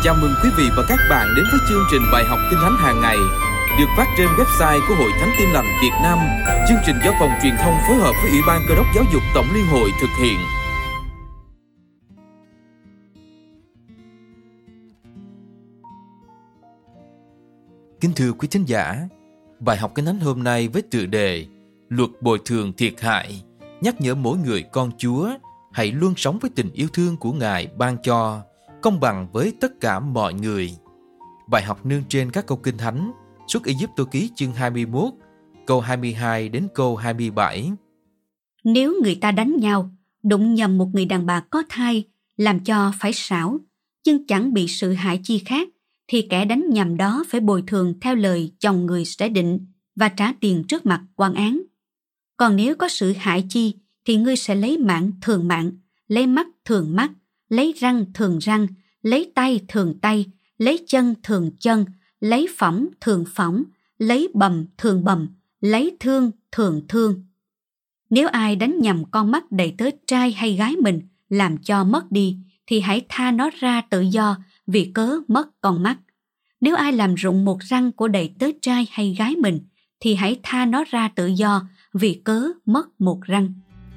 Chào mừng quý vị và các bạn đến với chương trình bài học Kinh Thánh hàng ngày được phát trên website của Hội Thánh Tin Lành Việt Nam. Chương trình do Phòng Truyền thông phối hợp với Ủy ban Cơ đốc Giáo dục Tổng Liên hội thực hiện. Kính thưa quý thính giả, bài học Kinh Thánh hôm nay với tựa đề Luật bồi thường thiệt hại nhắc nhở mỗi người con Chúa hãy luôn sống với tình yêu thương của Ngài ban cho, công bằng với tất cả mọi người. Bài học nương trên các câu Kinh Thánh Xuất Ai-cập ký chương 21, câu 22 đến câu 27. Nếu người ta đánh nhau, đụng nhầm một người đàn bà có thai, làm cho phải sảo, nhưng chẳng bị sự hại chi khác, thì kẻ đánh nhầm đó phải bồi thường theo lời chồng người sẽ định và trả tiền trước mặt quan án. Còn nếu có sự hại chi, thì ngươi sẽ lấy mạng thường mạng, lấy mắt thường mắt, lấy răng thường răng, lấy tay thường tay, lấy chân thường chân, lấy phỏng thường phỏng, lấy bầm thường bầm, lấy thương thường thương. Nếu ai đánh nhầm con mắt đầy tớ trai hay gái mình làm cho mất đi, thì hãy tha nó ra tự do vì cớ mất con mắt. Nếu ai làm rụng một răng của đầy tớ trai hay gái mình, thì hãy tha nó ra tự do vì cớ mất một răng.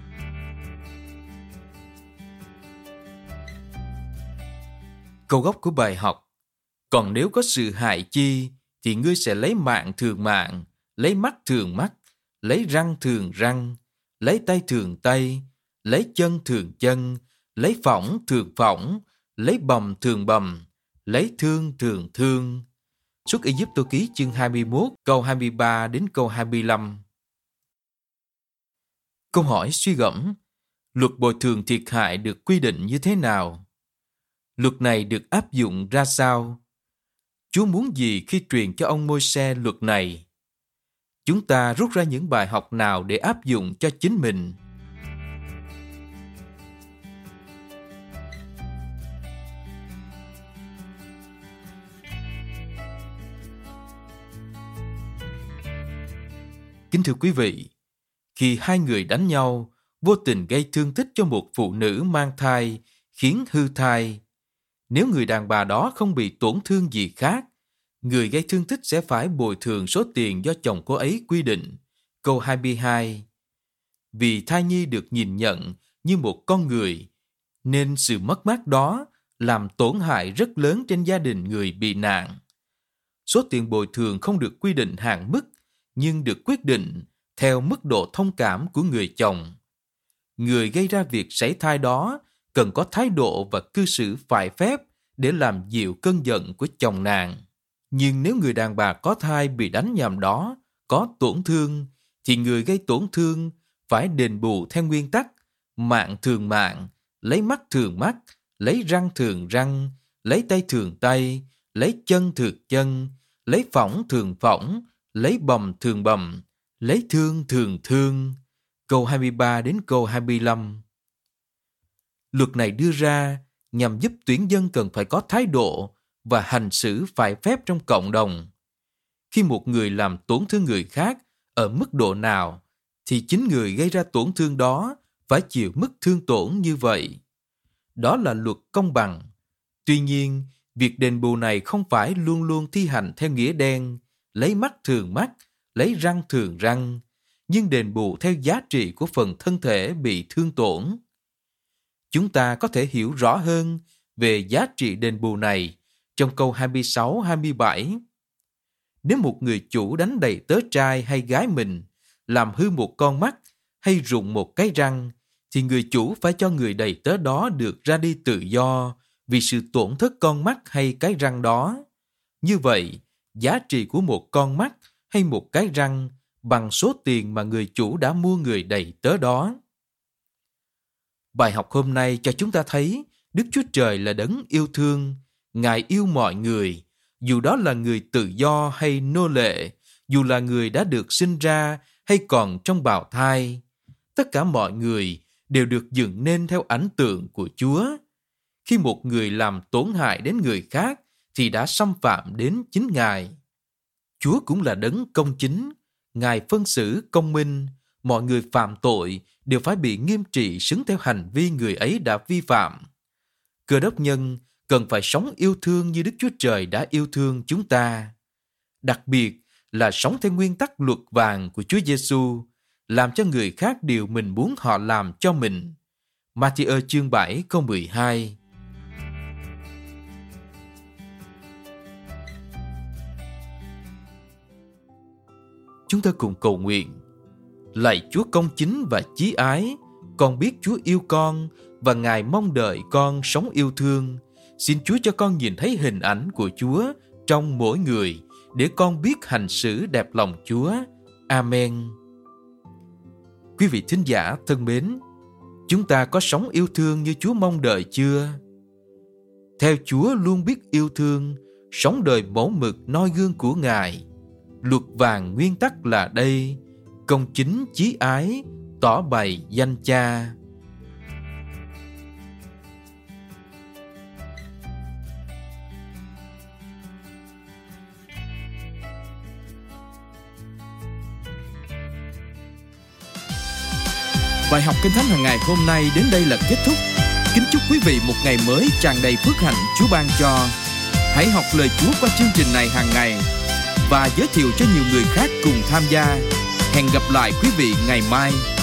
Câu gốc của bài học: Còn nếu có sự hại chi, thì ngươi sẽ lấy mạng thường mạng, lấy mắt thường mắt, lấy răng thường răng, lấy tay thường tay, lấy chân thường chân, lấy phỏng thường phỏng, lấy bầm thường bầm, lấy thương thường thương. Xuất Ai-cập ký chương 21, câu 23 đến câu 25. Câu hỏi suy gẫm: luật bồi thường thiệt hại được quy định như thế nào? Luật này được áp dụng ra sao? Chúa muốn gì khi truyền cho ông Môi-se luật này? Chúng ta rút ra những bài học nào để áp dụng cho chính mình? Kính thưa quý vị, khi hai người đánh nhau, vô tình gây thương tích cho một phụ nữ mang thai, khiến hư thai, nếu người đàn bà đó không bị tổn thương gì khác, người gây thương tích sẽ phải bồi thường số tiền do chồng cô ấy quy định. Câu 22. Vì thai nhi được nhìn nhận như một con người, nên sự mất mát đó làm tổn hại rất lớn trên gia đình người bị nạn. Số tiền bồi thường không được quy định hạn mức, nhưng được quyết định theo mức độ thông cảm của người chồng. Người gây ra việc sảy thai đó cần có thái độ và cư xử phải phép để làm dịu cơn giận của chồng nàng. Nhưng nếu người đàn bà có thai bị đánh nhầm đó, có tổn thương, thì người gây tổn thương phải đền bù theo nguyên tắc mạng thường mạng, lấy mắt thường mắt, lấy răng thường răng, lấy tay thường tay, lấy chân thường chân, lấy phỏng thường phỏng, lấy bầm thường bầm, lấy thương thường thương. Câu 23 đến câu 25. Luật này đưa ra nhằm giúp tuyển dân cần phải có thái độ và hành xử phải phép trong cộng đồng. Khi một người làm tổn thương người khác ở mức độ nào, thì chính người gây ra tổn thương đó phải chịu mức thương tổn như vậy. Đó là luật công bằng. Tuy nhiên, việc đền bù này không phải luôn luôn thi hành theo nghĩa đen, lấy mắt thường mắt, lấy răng thường răng, nhưng đền bù theo giá trị của phần thân thể bị thương tổn. Chúng ta có thể hiểu rõ hơn về giá trị đền bù này trong câu 26-27. Nếu một người chủ đánh đầy tớ trai hay gái mình, làm hư một con mắt hay rụng một cái răng, thì người chủ phải cho người đầy tớ đó được ra đi tự do vì sự tổn thất con mắt hay cái răng đó. Như vậy, giá trị của một con mắt hay một cái răng bằng số tiền mà người chủ đã mua người đầy tớ đó. Bài học hôm nay cho chúng ta thấy Đức Chúa Trời là đấng yêu thương. Ngài yêu mọi người, dù đó là người tự do hay nô lệ, dù là người đã được sinh ra hay còn trong bào thai. Tất cả mọi người đều được dựng nên theo ảnh tượng của Chúa. Khi một người làm tổn hại đến người khác, thì đã xâm phạm đến chính Ngài. Chúa cũng là đấng công chính. Ngài phân xử công minh. Mọi người phạm tội đều phải bị nghiêm trị xứng theo hành vi người ấy đã vi phạm. Cơ đốc nhân cần phải sống yêu thương như Đức Chúa Trời đã yêu thương chúng ta. Đặc biệt là sống theo nguyên tắc luật vàng của Chúa Giêsu, làm cho người khác điều mình muốn họ làm cho mình. Ma-thi-ơ chương 7 câu 12. Chúng ta cùng cầu nguyện. Lạy Chúa công chính và chí ái, con biết Chúa yêu con và Ngài mong đợi con sống yêu thương. Xin Chúa cho con nhìn thấy hình ảnh của Chúa trong mỗi người, để con biết hành xử đẹp lòng Chúa. Amen. Quý vị thính giả thân mến, chúng ta có sống yêu thương như Chúa mong đợi chưa? Theo Chúa luôn biết yêu thương, sống đời mẫu mực noi gương của Ngài. Luật vàng nguyên tắc là đây: công chính chí ái, tỏ bày danh Cha. Bài học Kinh Thánh hàng ngày hôm nay đến đây là kết thúc. Kính chúc quý vị một ngày mới tràn đầy phước hạnh Chúa ban cho. Hãy học lời Chúa qua chương trình này hàng ngày và giới thiệu cho nhiều người khác cùng tham gia. Hẹn gặp lại quý vị ngày mai.